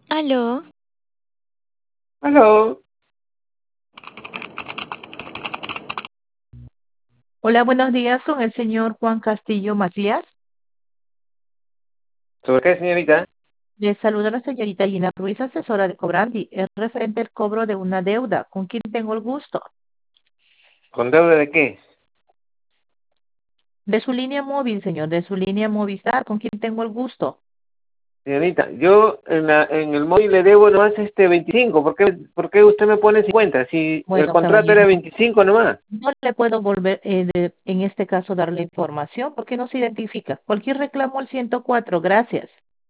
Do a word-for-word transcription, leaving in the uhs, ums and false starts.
Aló, Aló, Hola, buenos días con el señor Juan Castillo Macliar. ¿sobre qué, señorita? Le saluda la señorita Gina Ruiz, asesora de Cobrandi. Es referente al cobro de una deuda. ¿Con quién tengo el gusto? ¿Con deuda de qué? De su línea móvil, señor, de su línea Movistar. ¿Con quién tengo el gusto? Señorita, yo en, la, en el móvil le debo nomás este veinticinco. ¿Por qué, por qué usted me pone cincuenta? Si el Bueno, contrato era caballero, veinticinco nomás. no le puedo volver, eh, de- en este caso, darle información porque no se identifica. Cualquier reclamo al ciento cuatro. Gracias.